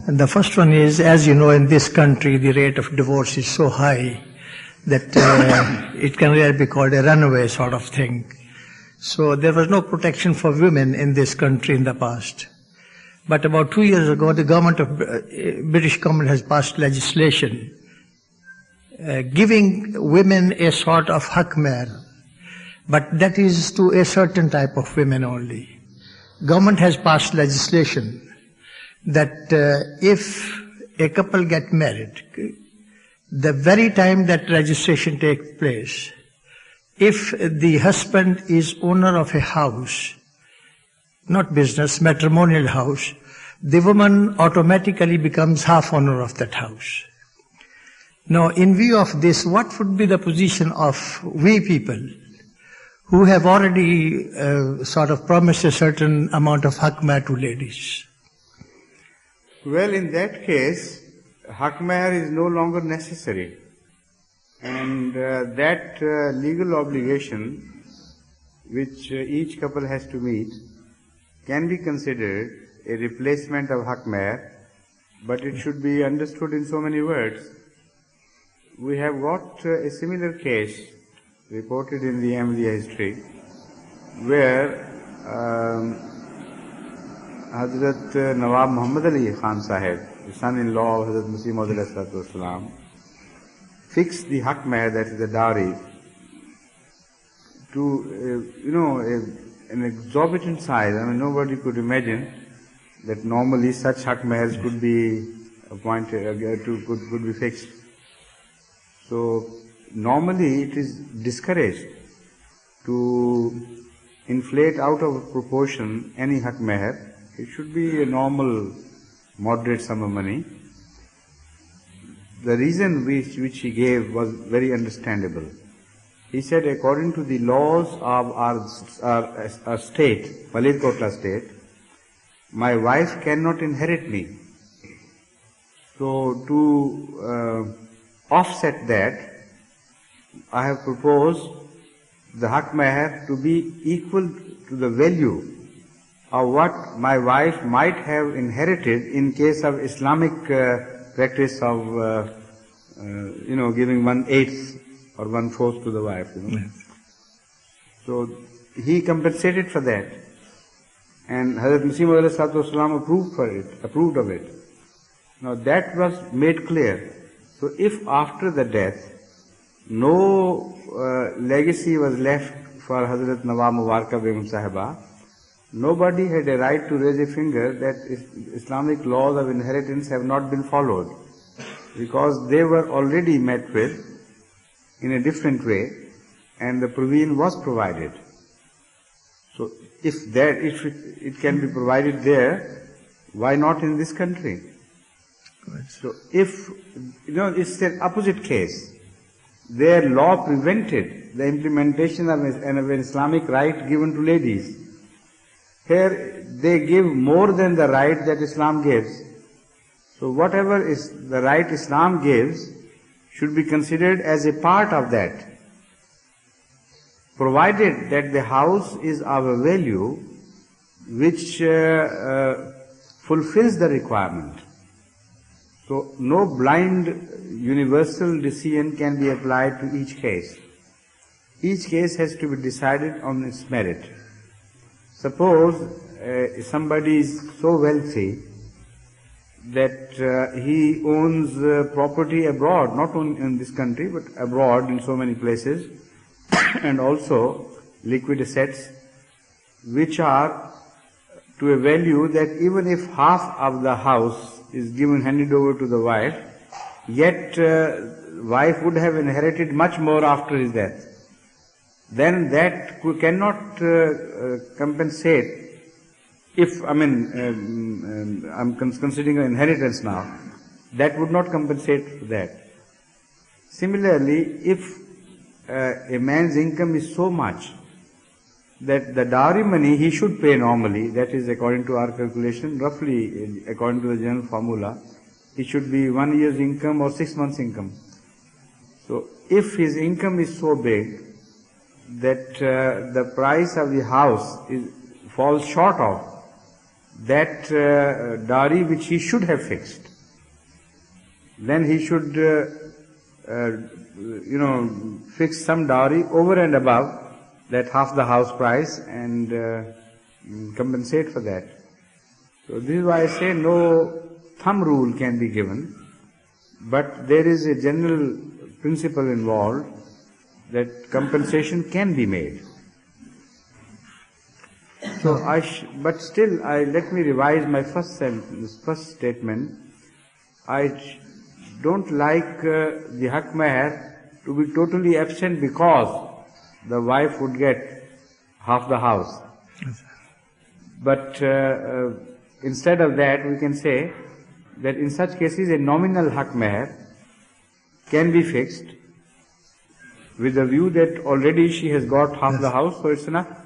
And the first one is, as you know, in this country, the rate of divorce is so high that it can really be called a runaway sort of thing. So there was no protection for women in this country in the past. But about 2 years ago, the British government has passed legislation giving women a sort of haq mehr, but that is to a certain type of women only. Government has passed legislation that if a couple get married, the very time that registration takes place, if the husband is owner of a house, not business, matrimonial house, the woman automatically becomes half owner of that house. Now, in view of this, what would be the position of we people who have already sort of promised a certain amount of haq mehr to ladies? Well, in that case, haq mehr is no longer necessary. And that legal obligation which each couple has to meet can be considered a replacement of haq mehr, but it should be understood in so many words. We have got a similar case reported in the Ahmadiyya history where Hazrat Nawab Muhammad Ali Khan Sahib, the son-in-law of Hazrat Masih Maud fixed the haq mehr, that is the dowry, to an exorbitant size. I mean, nobody could imagine that normally such haq mehrs could be appointed, could be fixed. So normally it is discouraged to inflate out of proportion any haq mehr. It should be a normal, moderate sum of money. The reason which he gave was very understandable. He said, according to the laws of our state, Malerkotla state, my wife cannot inherit me. So to offset that, I have proposed the haq mehr to be equal to the value of what my wife might have inherited in case of Islamic practice of giving 1/8 or 1/4 to the wife. Yes. So he compensated for that, and Hazrat Masih Maud approved of it. Now that was made clear. So if after the death no legacy was left for Hazrat Nawab Mubaraka Begum Sahiba, nobody had a right to raise a finger that Islamic laws of inheritance have not been followed, because they were already met with in a different way, and the provision was provided. So if it can be provided there, why not in this country? So if, it's the opposite case. Their law prevented the implementation of an Islamic right given to ladies. Here they give more than the right that Islam gives. So whatever is the right Islam gives should be considered as a part of that, provided that the house is of a value which fulfills the requirement. So no blind universal decision can be applied to each case. Each case has to be decided on its merit. Suppose somebody is so wealthy that he owns property abroad, not only in this country, but abroad in so many places, and also liquid assets, which are to a value that even if half of the house is handed over to the wife, yet wife would have inherited much more after his death. Then that cannot compensate. I'm considering an inheritance now, that would not compensate for that. Similarly, if a man's income is so much that the dowry money he should pay normally, that is according to our calculation, roughly according to the general formula, it should be 1 year's income or 6 months' income. So if his income is so big that the price of the house falls short of that dowry which he should have fixed. Then he should, fix some dowry over and above that half the house price and compensate for that. So this is why I say no thumb rule can be given, but there is a general principle involved that compensation can be made. So but still, let me revise my first statement. I don't like the haq mahr to be totally absent because the wife would get half the house. But instead of that, we can say that in such cases a nominal haq mahr can be fixed with the view that already she has got half the house, so it's enough.